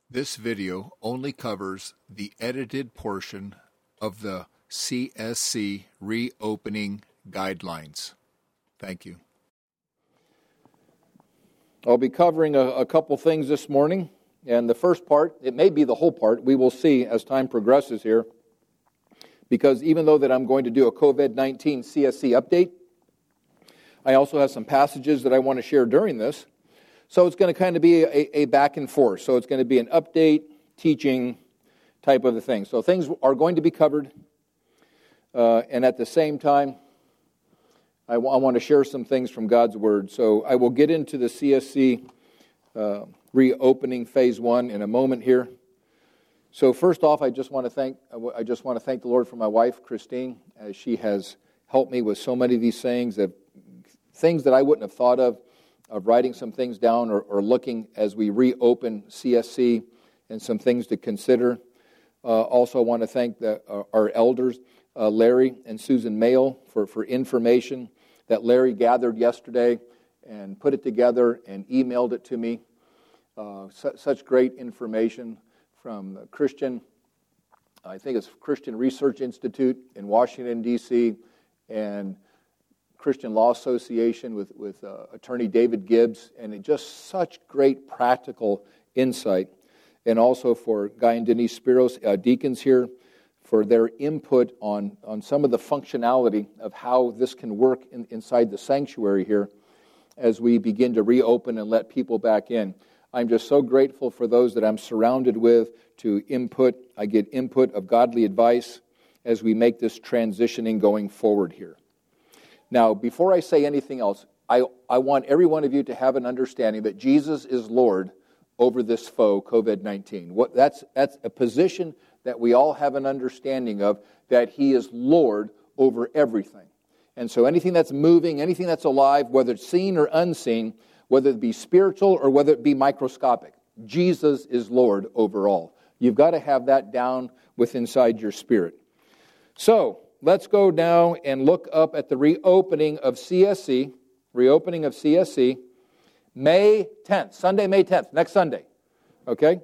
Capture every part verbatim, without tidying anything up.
This video only covers the edited portion of the C S C reopening guidelines. Thank you. I'll be covering a, a couple things this morning, and the first part, it may be the whole part, we will see as time progresses here, because even though that I'm going to do a COVID nineteen C S C update, I also have some passages that I want to share during this. So it's going to kind of be a, a back and forth. So it's going to be an update, teaching type of a thing. So things are going to be covered. Uh, and at the same time, I, w- I want to share some things from God's Word. So I will get into the C S C uh, reopening phase one in a moment here. So first off, I just want to thank I just want to thank the Lord for my wife, Christine, as she has helped me with so many of these things, that things that I wouldn't have thought of. of writing some things down or, or looking as we reopen C S C and some things to consider. Uh, also, I want to thank the, uh, our elders, uh, Larry and Susan Mayle, for, for information that Larry gathered yesterday and put it together and emailed it to me. Uh, su- such great information from the Christian, I think it's Christian Research Institute in Washington, D C, and Christian Law Association with, with uh, attorney David Gibbs, and it just such great practical insight. And also for Guy and Denise Spiros, uh, deacons here, for their input on, on some of the functionality of how this can work in, inside the sanctuary here as we begin to reopen and let people back in. I'm just so grateful for those that I'm surrounded with to input. I get input of godly advice as we make this transitioning going forward here. Now, before I say anything else, I, I want every one of you to have an understanding that Jesus is Lord over this foe, COVID nineteen. What, that's, that's a position that we all have an understanding of, that He is Lord over everything. And so anything that's moving, anything that's alive, whether it's seen or unseen, whether it be spiritual or whether it be microscopic, Jesus is Lord over all. You've got to have that down within inside your spirit. So, let's go now and look up at the reopening of C S C, reopening of C S C, May tenth, Sunday, May tenth, next Sunday, okay?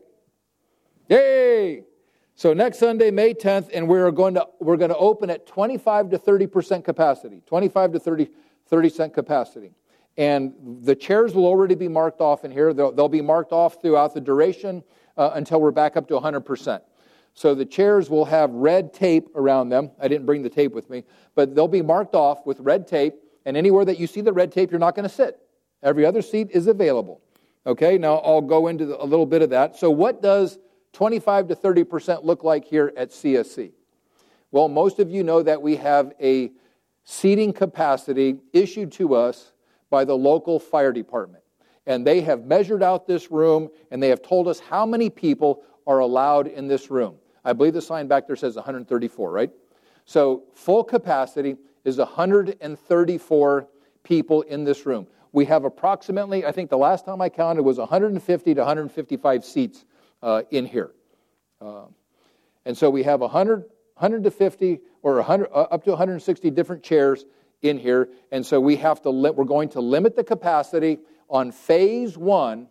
Yay! So next Sunday, May tenth, and we're going to we're going to open at twenty-five to thirty percent capacity, twenty-five to thirty percent capacity. And the chairs will already be marked off in here. They'll, they'll be marked off throughout the duration uh, until we're back up to one hundred percent. So the chairs will have red tape around them. I didn't bring the tape with me, but they'll be marked off with red tape, and anywhere that you see the red tape, you're not going to sit. Every other seat is available. Okay, now I'll go into the, a little bit of that. So what does twenty-five to thirty percent look like here at C S C? Well, most of you know that we have a seating capacity issued to us by the local fire department. And they have measured out this room, and they have told us how many people are allowed in this room. I believe the sign back there says one hundred thirty-four, right? So full capacity is one hundred thirty-four people in this room. We have approximately, I think the last time I counted was one hundred fifty to one hundred fifty-five seats uh, in here. Uh, and so we have one hundred, one hundred fifty or one hundred, uh, up to one hundred sixty different chairs in here. And so we have to li- we're going to limit the capacity on phase one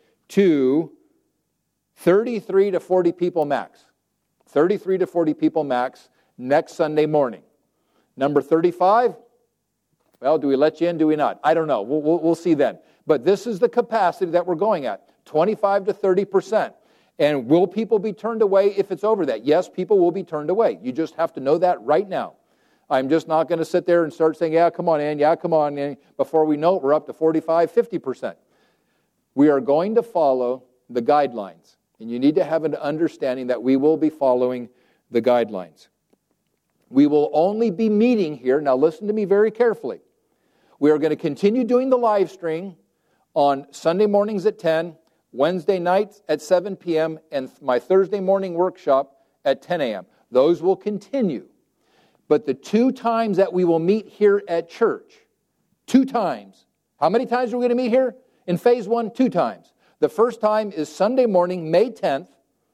to thirty-three to forty people max. thirty-three to forty people max next Sunday morning. Number thirty-five, well, do we let you in, do we not? I don't know. We'll, we'll, we'll see then. But this is the capacity that we're going at, twenty-five to thirty percent. And will people be turned away if it's over that? Yes, people will be turned away. You just have to know that right now. I'm just not going to sit there and start saying, yeah, come on in, yeah, come on in. Before we know it, we're up to forty-five, fifty percent. We are going to follow the guidelines. And you need to have an understanding that we will be following the guidelines. We will only be meeting here. Now listen to me very carefully. We are going to continue doing the live stream on Sunday mornings at ten, Wednesday nights at seven p.m., and my Thursday morning workshop at ten a.m. Those will continue. But the two times that we will meet here at church, two times. How many times are we going to meet here? In phase one, two times. The first time is Sunday morning, May tenth,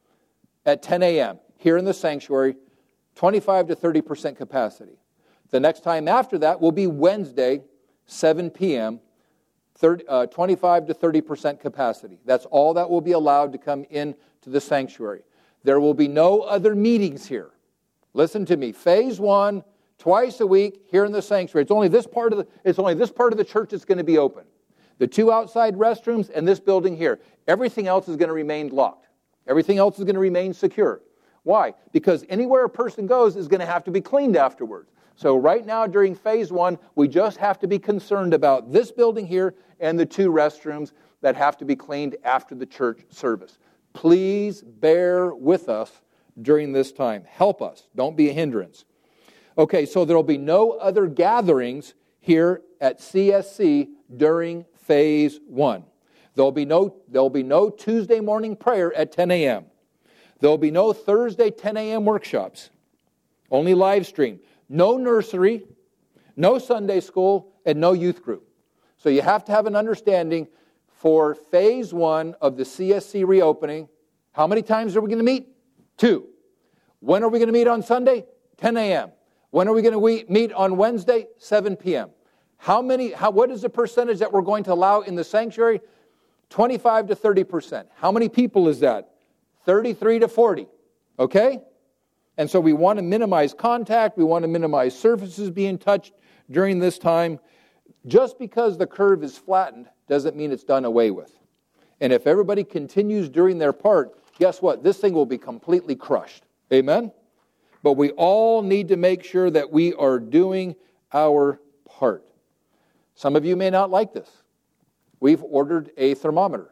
at ten a.m. here in the sanctuary, twenty-five to thirty percent capacity. The next time after that will be Wednesday, seven p.m., thirty, uh, twenty-five to thirty percent capacity. That's all that will be allowed to come into the sanctuary. There will be no other meetings here. Listen to me. Phase one, twice a week here in the sanctuary. It's only this part of the, it's only this part of the church that's going to be open. The two outside restrooms and this building here. Everything else is going to remain locked. Everything else is going to remain secure. Why? Because anywhere a person goes is going to have to be cleaned afterwards. So right now during phase one, we just have to be concerned about this building here and the two restrooms that have to be cleaned after the church service. Please bear with us during this time. Help us. Don't be a hindrance. Okay, so there will be no other gatherings here at C S C during phase one. There'll be no, there'll be no Tuesday morning prayer at ten a.m. There'll be no Thursday ten a.m. workshops. Only live stream. No nursery, no Sunday school, and no youth group. So you have to have an understanding for phase one of the C S C reopening. How many times are we going to meet? Two. When are we going to meet on Sunday? ten a.m. When are we going to meet on Wednesday? seven p.m. How many, how, what is the percentage that we're going to allow in the sanctuary? twenty-five to thirty percent. How many people is that? thirty-three to forty. Okay? And so we want to minimize contact. We want to minimize surfaces being touched during this time. Just because the curve is flattened doesn't mean it's done away with. And if everybody continues doing their part, guess what? This thing will be completely crushed. Amen? But we all need to make sure that we are doing our part. Some of you may not like this. We've ordered a thermometer,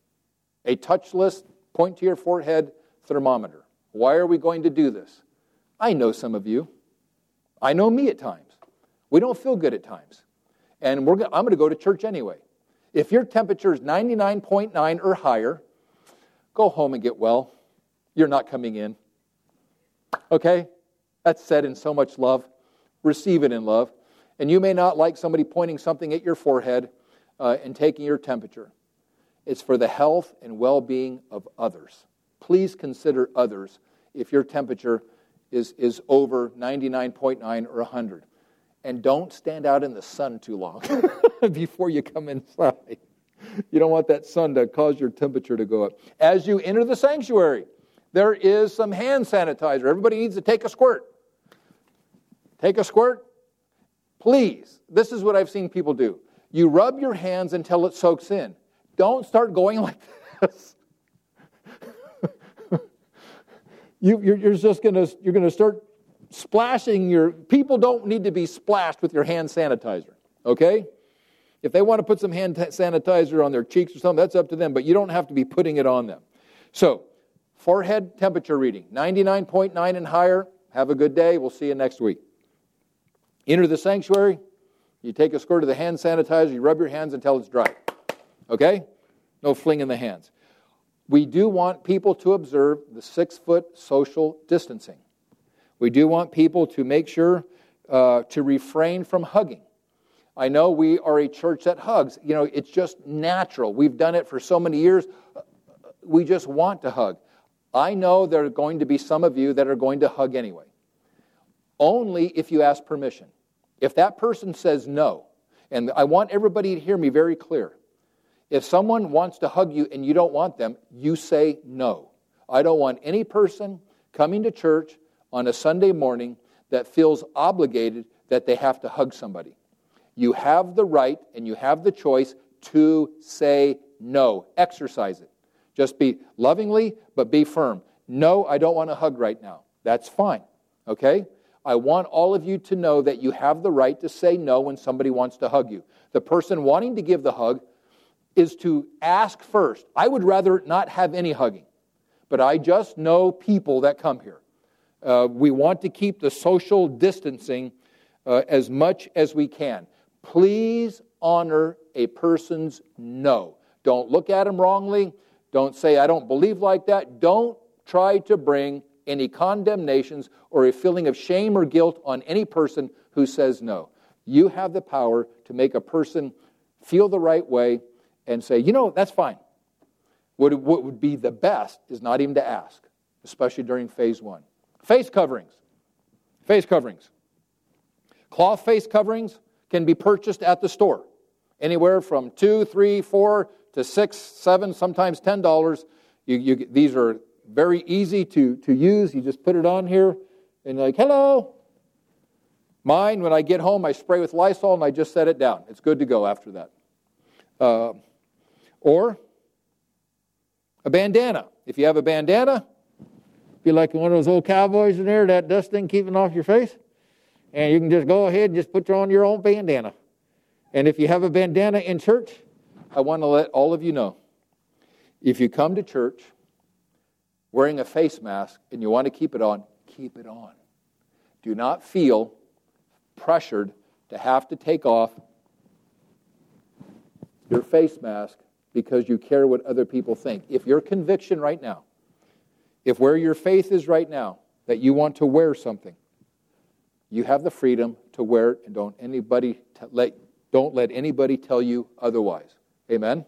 a touchless, point to your forehead thermometer. Why are we going to do this? I know some of you. I know me at times. We don't feel good at times. And we're, I'm going to go to church anyway. If your temperature is ninety-nine point nine or higher, go home and get well. You're not coming in. Okay? That's said in so much love. Receive it in love. And you may not like somebody pointing something at your forehead uh, and taking your temperature. It's for the health and well-being of others. Please consider others if your temperature is, is over ninety-nine point nine or one hundred. And don't stand out in the sun too long before you come inside. You don't want that sun to cause your temperature to go up. As you enter the sanctuary, there is some hand sanitizer. Everybody needs to take a squirt. Take a squirt. Please, this is what I've seen people do. You rub your hands until it soaks in. Don't start going like this. you, you're, you're just going to you're going to start splashing your... People don't need to be splashed with your hand sanitizer, okay? If they want to put some hand t- sanitizer on their cheeks or something, that's up to them, but you don't have to be putting it on them. So, forehead temperature reading, ninety-nine point nine and higher. Have a good day. We'll see you next week. Enter the sanctuary. You take a squirt of the hand sanitizer. You rub your hands until it's dry. Okay? No fling in the hands. We do want people to observe the six-foot social distancing. We do want people to make sure uh, to refrain from hugging. I know we are a church that hugs. You know, it's just natural. We've done it for so many years. We just want to hug. I know there are going to be some of you that are going to hug anyway. Only if you ask permission. If that person says no, and I want everybody to hear me very clear. If someone wants to hug you and you don't want them, you say no. I don't want any person coming to church on a Sunday morning that feels obligated that they have to hug somebody. You have the right and you have the choice to say no. Exercise it. Just be lovingly, but be firm. No, I don't want to hug right now. That's fine. Okay? I want all of you to know that you have the right to say no when somebody wants to hug you. The person wanting to give the hug is to ask first. I would rather not have any hugging, but I just know people that come here. Uh, we want to keep the social distancing uh, as much as we can. Please honor a person's no. Don't look at them wrongly. Don't say, I don't believe like that. Don't try to bring any condemnations or a feeling of shame or guilt on any person who says no. You have the power to make a person feel the right way and say, you know, that's fine. What, what would be the best is not even to ask, especially during phase one. Face coverings. Face coverings. Cloth face coverings can be purchased at the store. anywhere from two, three, four to six, seven, sometimes ten dollars. You, you, these are very easy to, to use. You just put it on here and you're like, hello. Mine, when I get home, I spray with Lysol and I just set it down. It's good to go after that. Uh, or a bandana. If you have a bandana, be like one of those old cowboys in there, that dust thing keeping off your face. And you can just go ahead and just put on your own bandana. And if you have a bandana in church, I want to let all of you know, if you come to church wearing a face mask and you want to keep it on, keep it on. Do not feel pressured to have to take off your face mask because you care what other people think. If your conviction right now, if where your faith is right now, that you want to wear something, you have the freedom to wear it, and don't anybody t- let don't let anybody tell you otherwise. Amen?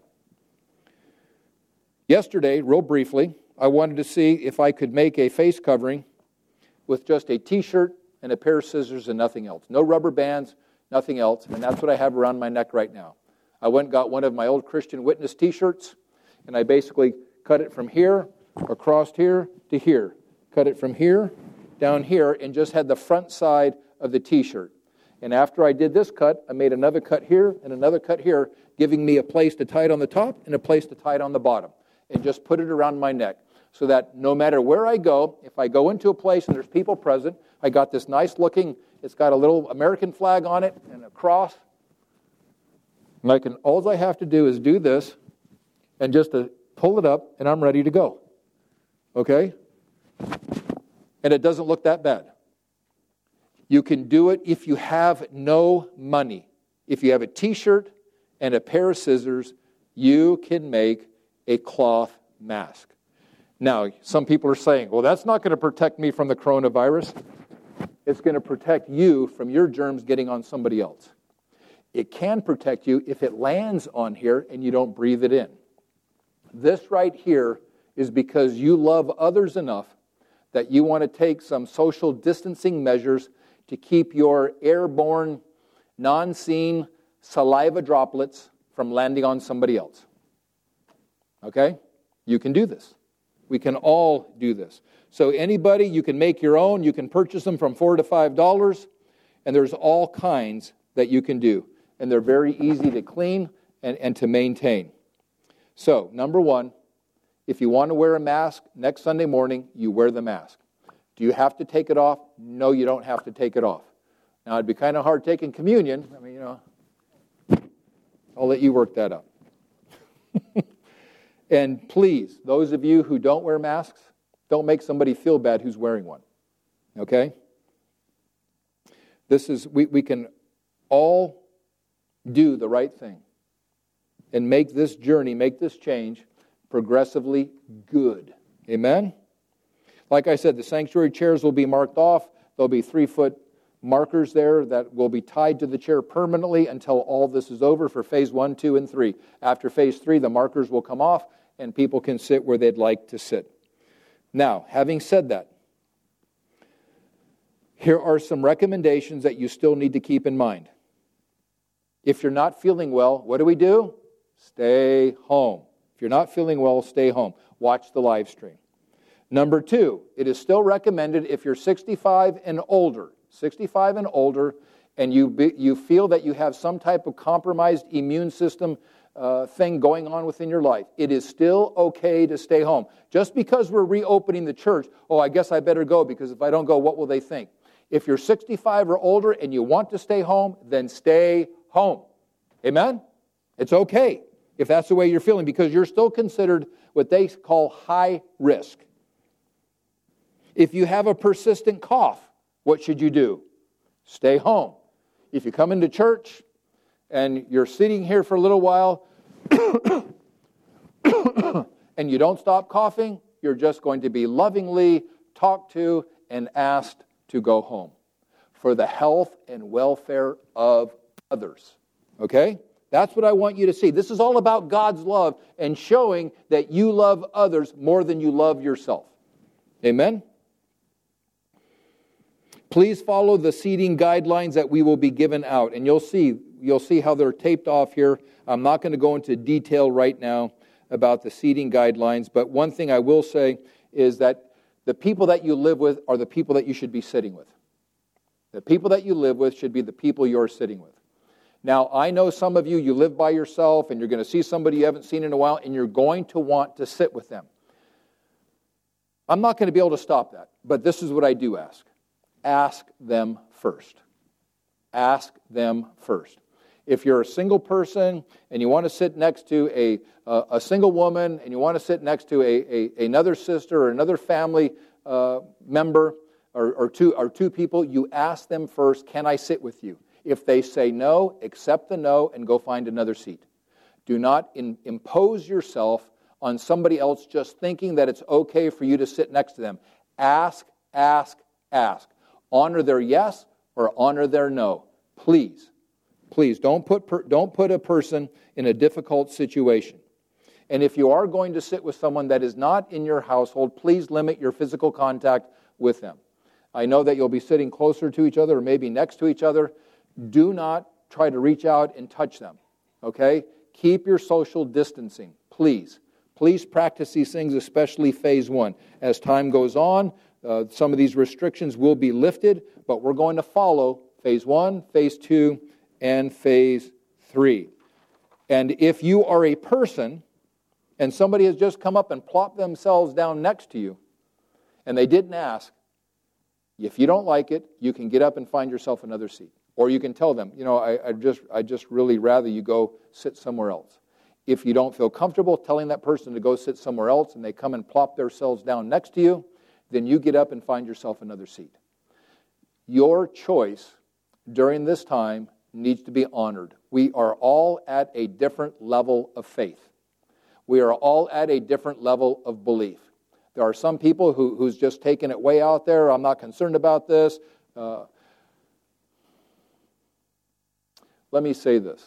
Yesterday, real briefly, I wanted to see if I could make a face covering with just a t-shirt and a pair of scissors and nothing else. No rubber bands, nothing else, and that's what I have around my neck right now. I went and got one of my old Christian Witness t-shirts, and I basically cut it from here, across here, to here. Cut it from here, down here, and just had the front side of the t-shirt. And after I did this cut, I made another cut here and another cut here, giving me a place to tie it on the top and a place to tie it on the bottom. And just put it around my neck so that no matter where I go, if I go into a place and there's people present, I got this nice looking, it's got a little American flag on it and a cross. And I can, all I have to do is do this and just to pull it up and I'm ready to go. Okay? And it doesn't look that bad. You can do it if you have no money. If you have a t-shirt and a pair of scissors, you can make a cloth mask. Now, some people are saying, well, that's not going to protect me from the coronavirus. It's going to protect you from your germs getting on somebody else. It can protect you if it lands on here and you don't breathe it in. This right here is because you love others enough that you want to take some social distancing measures to keep your airborne, non-seen saliva droplets from landing on somebody else. Okay? You can do this. We can all do this. So anybody, you can make your own. You can purchase them from four to five dollars, and there's all kinds that you can do. And they're very easy to clean and, and to maintain. So, number one, if you want to wear a mask next Sunday morning, you wear the mask. Do you have to take it off? No, you don't have to take it off. Now, it'd be kind of hard taking communion. I mean, you know, I'll let you work that out. And please, those of you who don't wear masks, don't make somebody feel bad who's wearing one. Okay? This is, we, we can all do the right thing and make this journey, make this change progressively good. Amen? Like I said, the sanctuary chairs will be marked off. There'll be three-foot markers there that will be tied to the chair permanently until all this is over for phase one, two, and three. After phase three, the markers will come off and people can sit where they'd like to sit. Now, having said that, here are some recommendations that you still need to keep in mind. If you're not feeling well, what do we do? Stay home. If you're not feeling well, stay home. Watch the live stream. Number two, it is still recommended if you're sixty-five and older, sixty-five and older, and you be, you feel that you have some type of compromised immune system uh, thing going on within your life, it is still okay to stay home. Just because we're reopening the church, oh, I guess I better go because if I don't go, what will they think? If you're sixty-five or older and you want to stay home, then stay home. Amen? It's okay if that's the way you're feeling because you're still considered what they call high risk. If you have a persistent cough, what should you do? Stay home. If you come into church and you're sitting here for a little while and you don't stop coughing, you're just going to be lovingly talked to and asked to go home for the health and welfare of others. Okay? That's what I want you to see. This is all about God's love and showing that you love others more than you love yourself. Amen? Please follow the seating guidelines that we will be given out. And you'll see you'll see how they're taped off here. I'm not going to go into detail right now about the seating guidelines, but one thing I will say is that the people that you live with are the people that you should be sitting with. The people that you live with should be the people you're sitting with. Now, I know some of you, you live by yourself, and you're going to see somebody you haven't seen in a while, and you're going to want to sit with them. I'm not going to be able to stop that, but this is what I do ask. Ask them first. Ask them first. If you're a single person and you want to sit next to a, uh, a single woman and you want to sit next to a, a, another sister or another family uh, member or, or, two, or two people, you ask them first, can I sit with you? If they say no, accept the no and go find another seat. Do not in, impose yourself on somebody else just thinking that it's okay for you to sit next to them. Ask, ask, ask. Honor their yes or honor their no. Please, please don't put per, don't put a person in a difficult situation. And if you are going to sit with someone that is not in your household, please limit your physical contact with them. I know that you'll be sitting closer to each other or maybe next to each other. Do not try to reach out and touch them, okay? Keep your social distancing, please. Please practice these things, especially phase one. As time goes on, uh, some of these restrictions will be lifted, but we're going to follow phase one, phase two, and phase three. And if you are a person and somebody has just come up and plopped themselves down next to you and they didn't ask, if you don't like it, you can get up and find yourself another seat. Or you can tell them, you know, I, I just I just really rather you go sit somewhere else. If you don't feel comfortable telling that person to go sit somewhere else and they come and plop themselves down next to you, then you get up and find yourself another seat. Your choice during this time needs to be honored. We are all at a different level of faith. We are all at a different level of belief. There are some people who, who's just taken it way out there. I'm not concerned about this. Uh, let me say this.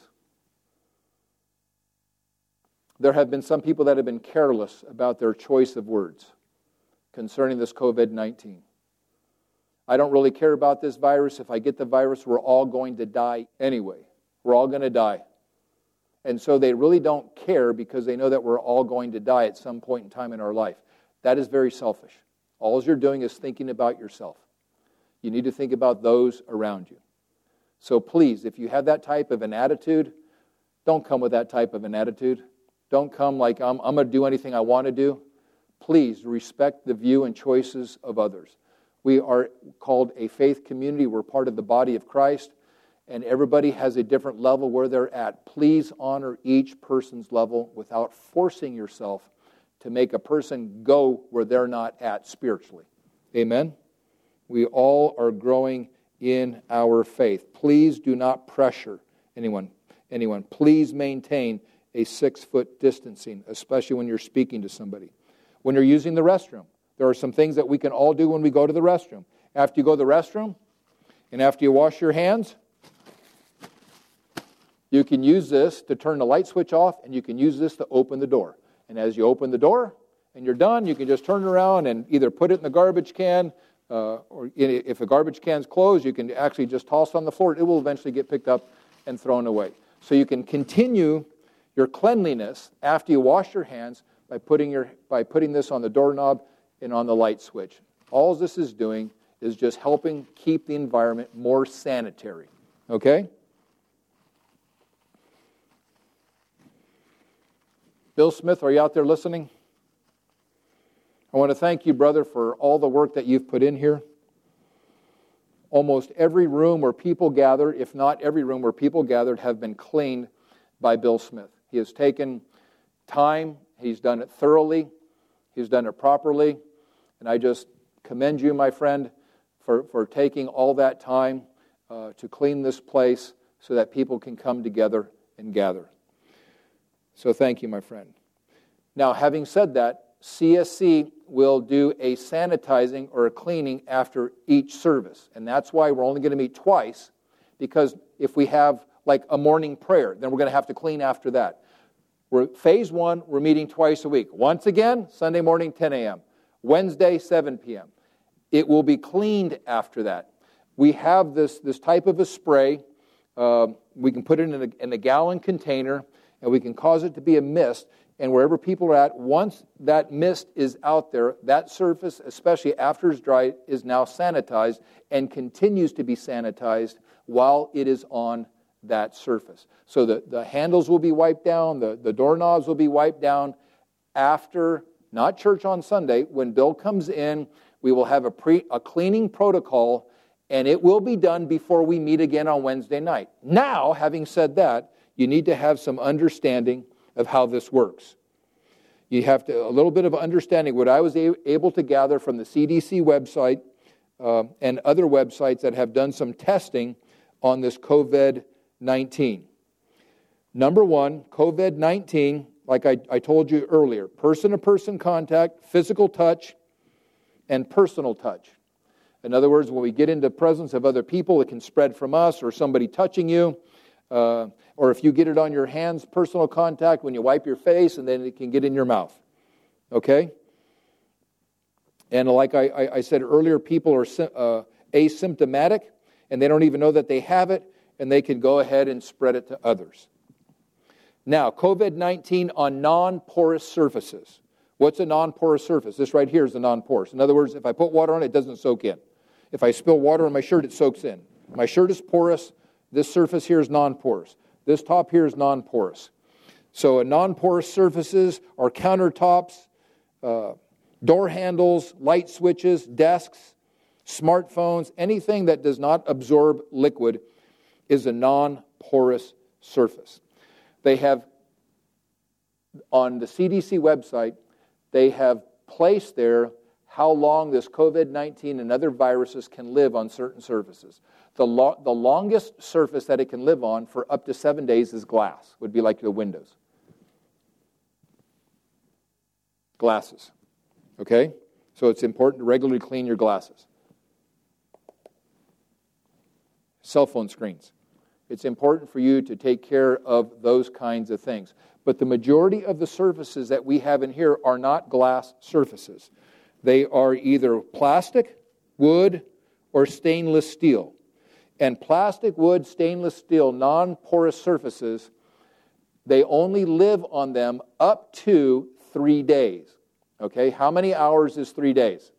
There have been some people that have been careless about their choice of words concerning this covid nineteen. I don't really care about this virus. If I get the virus, we're all going to die anyway. We're all going to die. And so they really don't care because they know that we're all going to die at some point in time in our life. That is very selfish. All you're doing is thinking about yourself. You need to think about those around you. So please, if you have that type of an attitude, don't come with that type of an attitude. Don't come like, I'm, I'm going to do anything I want to do. Please respect the view and choices of others. We are called a faith community. We're part of the body of Christ, and everybody has a different level where they're at. Please honor each person's level without forcing yourself to make a person go where they're not at spiritually. Amen? We all are growing in our faith. Please do not pressure anyone. Anyone. Please maintain a six-foot distancing, especially when you're speaking to somebody. When you're using the restroom, there are some things that we can all do when we go to the restroom. After you go to the restroom, and after you wash your hands, you can use this to turn the light switch off, and you can use this to open the door. And as you open the door, and you're done, you can just turn around and either put it in the garbage can, uh, or if the garbage can's closed, you can actually just toss it on the floor. It will eventually get picked up and thrown away. So you can continue your cleanliness after you wash your hands by putting your by putting this on the doorknob and on the light switch. All this is doing is just helping keep the environment more sanitary. Okay? Bill Smith, are you out there listening? I want to thank you, brother, for all the work that you've put in here. Almost every room where people gathered, if not every room where people gathered, have been cleaned by Bill Smith. He has taken time. He's done it thoroughly. He's done it properly. And I just commend you, my friend, for, for taking all that time uh, to clean this place so that people can come together and gather. So thank you, my friend. Now, having said that, C S C will do a sanitizing or a cleaning after each service. And that's why we're only going to meet twice, because if we have like a morning prayer, then we're going to have to clean after that. We're, phase one, we're meeting twice a week. Once again, Sunday morning, ten a.m. Wednesday, seven p.m. It will be cleaned after that. We have this, this type of a spray Uh, we can put it in a, in a gallon container, and we can cause it to be a mist. And wherever people are at, once that mist is out there, that surface, especially after it's dry, is now sanitized and continues to be sanitized while it is on that surface. So the, the handles will be wiped down, the, the doorknobs will be wiped down after, not church on Sunday. When Bill comes in, we will have a, pre, a cleaning protocol, and it will be done before we meet again on Wednesday night. Now, having said that, you need to have some understanding of how this works. You have to, a little bit of understanding. What I was a, able to gather from the C D C website uh, and other websites that have done some testing on this COVID nineteen. Number one, COVID nineteen, like I, I told you earlier, person-to-person contact, physical touch, and personal touch. In other words, when we get into the presence of other people, it can spread from us or somebody touching you. Uh, or if you get it on your hands, personal contact, when you wipe your face, and then it can get in your mouth. Okay? And like I, I, I said earlier, people are uh, asymptomatic, and they don't even know that they have it, and they can go ahead and spread it to others. Now, COVID nineteen on non-porous surfaces. What's a non-porous surface? This right here is a non-porous. In other words, if I put water on it, it doesn't soak in. If I spill water on my shirt, it soaks in. My shirt is porous. This surface here is non-porous. This top here is non-porous. So a non-porous surfaces are countertops, uh, door handles, light switches, desks, smartphones, anything that does not absorb liquid is a non-porous surface. They have, on the C D C website, they have placed there how long this COVID nineteen and other viruses can live on certain surfaces. The, lo- the longest surface that it can live on for up to seven days is glass, would be like the windows. Glasses. Okay? So it's important to regularly clean your glasses. Cell phone screens. It's important for you to take care of those kinds of things. But the majority of the surfaces that we have in here are not glass surfaces. They are either plastic, wood, or stainless steel. And plastic, wood, stainless steel, non-porous surfaces, they only live on them up to three days. Okay, how many hours is three days?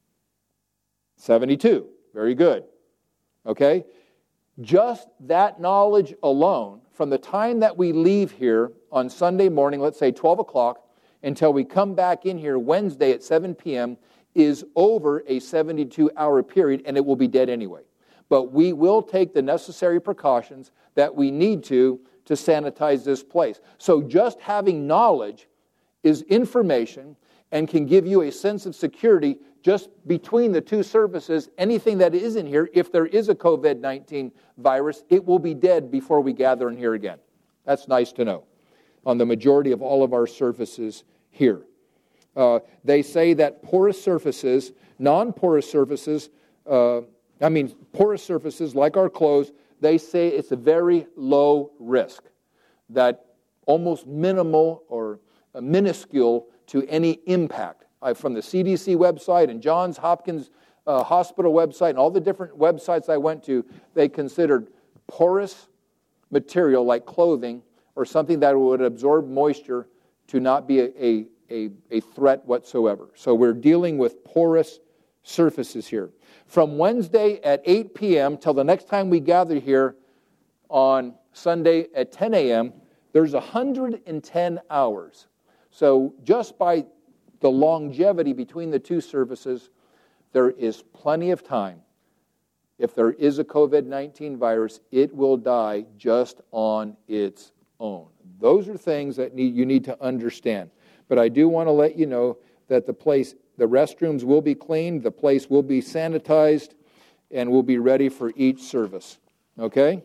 seventy-two. Very good. Okay? Just that knowledge alone, from the time that we leave here on Sunday morning, let's say twelve o'clock, until we come back in here Wednesday at seven p.m., is over a seventy-two hour period, and it will be dead anyway. But we will take the necessary precautions that we need to to sanitize this place. So just having knowledge is information and can give you a sense of security just between the two surfaces. Anything that is in here, if there is a COVID nineteen virus, it will be dead before we gather in here again. That's nice to know on the majority of all of our surfaces here. Uh, they say that porous surfaces, non-porous surfaces, uh, I mean porous surfaces like our clothes, they say it's a very low risk, that almost minimal or uh, minuscule to any impact. Uh, from the C D C website and Johns Hopkins uh, Hospital website and all the different websites I went to, they considered porous material like clothing or something that would absorb moisture to not be a, a, a, a threat whatsoever. So we're dealing with porous surfaces here. From Wednesday at eight p.m. till the next time we gather here on Sunday at ten a.m., there's one hundred ten hours. So just by the longevity between the two surfaces, there is plenty of time. If there is a COVID nineteen virus, it will die just on its own. Those are things that need, you need to understand. But I do want to let you know that the place, the restrooms will be cleaned, the place will be sanitized, and will be ready for each service. Okay?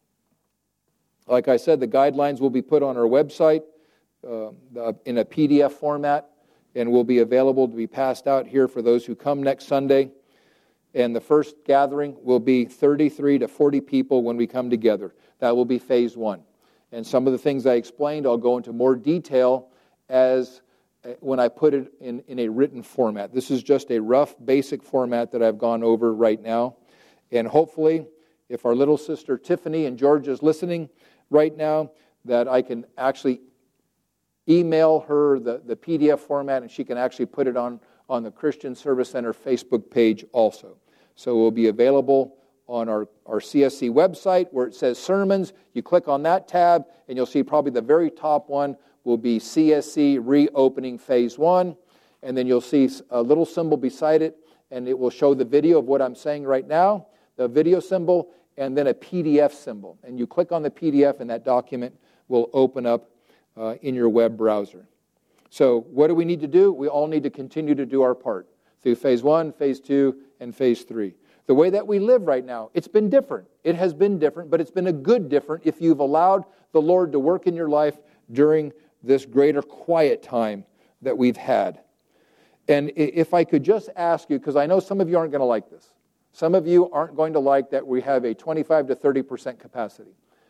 Like I said, the guidelines will be put on our website uh, in a P D F format, and will be available to be passed out here for those who come next Sunday. And the first gathering will be thirty-three to forty people when we come together. That will be phase one. And some of the things I explained, I'll go into more detail as when I put it in, in a written format. This is just a rough, basic format that I've gone over right now. And hopefully, if our little sister Tiffany in Georgia is listening right now, that I can actually email her the, the P D F format and she can actually put it on, on the Christian Service Center Facebook page also. So it will be available on our, our C S C website where it says sermons. You click on that tab and you'll see probably the very top one will be C S C Reopening Phase one. And then you'll see a little symbol beside it and it will show the video of what I'm saying right now, the video symbol, and then a P D F symbol. And you click on the P D F and that document will open up uh, in your web browser. So what do we need to do? We all need to continue to do our part through phase one, phase two, and phase three. The way that we live right now, it's been different. It has been different, but it's been a good different if you've allowed the Lord to work in your life during this greater quiet time that we've had. And if I could just ask you, because I know some of you aren't going to like this. Some of you aren't going to like that we have a twenty-five to thirty percent capacity.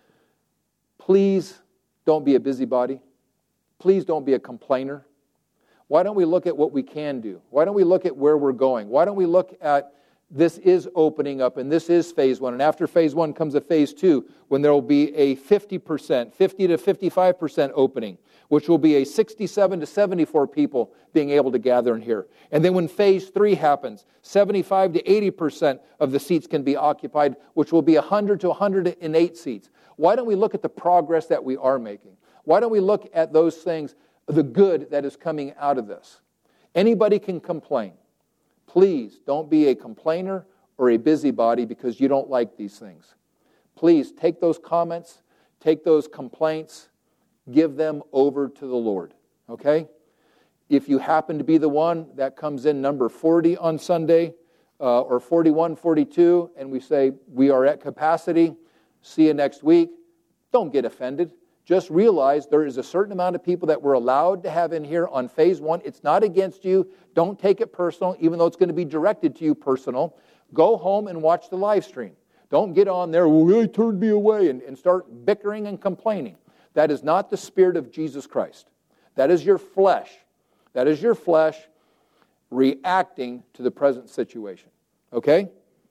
Please don't be a busybody. Please don't be a complainer. Why don't we look at what we can do? Why don't we look at where we're going? Why don't we look at this is opening up and this is phase one. And after phase one comes a phase two when there will be a fifty percent, fifty to fifty-five percent opening, which will be a sixty-seven to seventy-four people being able to gather in here. And then when phase three happens, seventy-five to eighty percent of the seats can be occupied, which will be one hundred to one hundred eight seats. Why don't we look at the progress that we are making? Why don't we look at those things, the good that is coming out of this? Anybody can complain. Please don't be a complainer or a busybody because you don't like these things. Please take those comments, take those complaints, give them over to the Lord, okay? If you happen to be the one that comes in number forty on Sunday, uh, or forty-one, forty-two, and we say, we are at capacity, see you next week, don't get offended. Just realize there is a certain amount of people that we're allowed to have in here on phase one. It's not against you. Don't take it personal, even though it's going to be directed to you personal. Go home and watch the live stream. Don't get on there, well, they turned me away, and, and start bickering and complaining. That is not the Spirit of Jesus Christ. That is your flesh. That is your flesh reacting to the present situation. Okay?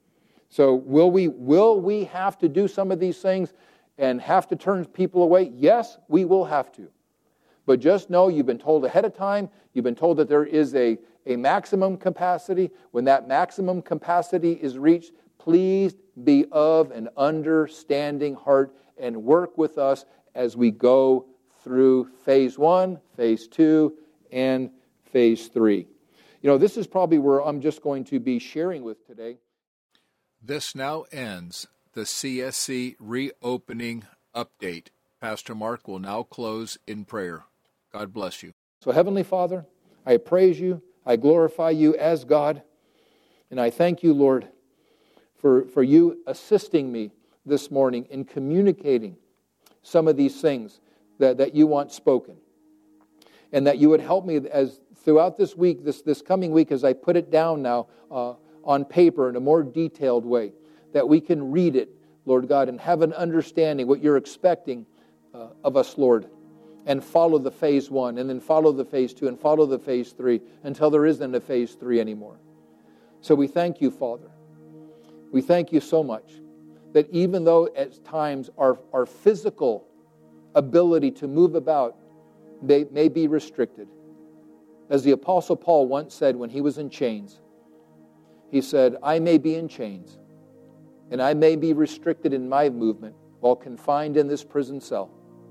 So will we, will we have to do some of these things and have to turn people away? Yes, we will have to. But just know you've been told ahead of time, you've been told that there is a, a maximum capacity. When that maximum capacity is reached, please be of an understanding heart and work with us as we go through phase one, phase two, and phase three. You know, this is probably where I'm just going to be sharing with today. This now ends the C S C Reopening Update. Pastor Mark will now close in prayer. God bless you. So, Heavenly Father, I praise you, I glorify you as God, and I thank you, Lord, for, for you assisting me this morning in communicating some of these things that, that you want spoken. And that you would help me as throughout this week, this, this coming week, as I put it down now uh, on paper in a more detailed way, that we can read it, Lord God, and have an understanding what you're expecting uh, of us, Lord, and follow the phase one, and then follow the phase two, and follow the phase three, until there isn't a phase three anymore. So we thank you, Father. We thank you so much that even though at times our, our physical ability to move about may, may be restricted, as the Apostle Paul once said when he was in chains, he said, I may be in chains, and I may be restricted in my movement while confined in this prison cell.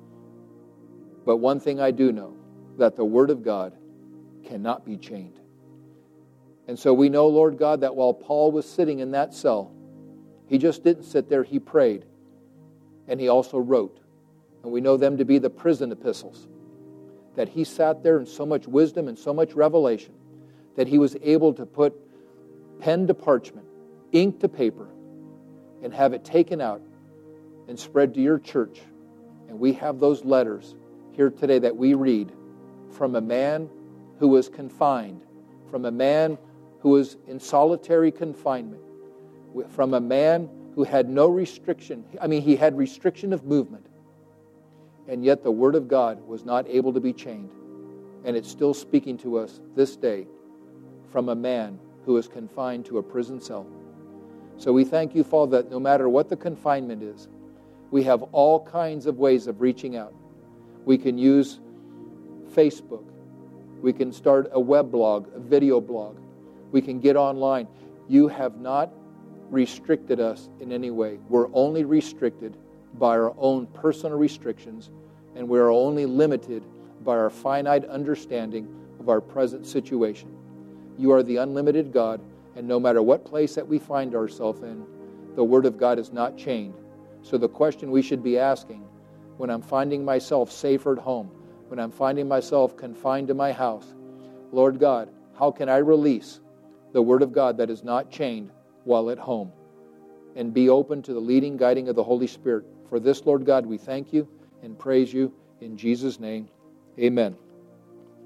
But one thing I do know, that the Word of God cannot be chained. And so we know, Lord God, that while Paul was sitting in that cell, he just didn't sit there, he prayed. And he also wrote. And we know them to be the prison epistles. That he sat there in so much wisdom and so much revelation that he was able to put pen to parchment, ink to paper, and have it taken out and spread to your church. And we have those letters here today that we read from a man who was confined, from a man who was in solitary confinement, from a man who had no restriction. I mean, he had restriction of movement. And yet the Word of God was not able to be chained. And it's still speaking to us this day from a man who is confined to a prison cell. So we thank you, Father, that no matter what the confinement is, we have all kinds of ways of reaching out. We can use Facebook. We can start a web blog, a video blog. We can get online. You have not restricted us in any way. We're only restricted by our own personal restrictions, and we are only limited by our finite understanding of our present situation. You are the unlimited God, and no matter what place that we find ourselves in, the Word of God is not chained. So the question we should be asking, when I'm finding myself safer at home, when I'm finding myself confined to my house, Lord God, how can I release the Word of God that is not chained while at home, and be open to the leading, guiding of the Holy Spirit? For this, Lord God, we thank you and praise you in Jesus' name. Amen.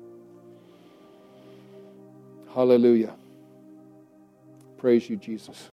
Hallelujah. Praise you, Jesus.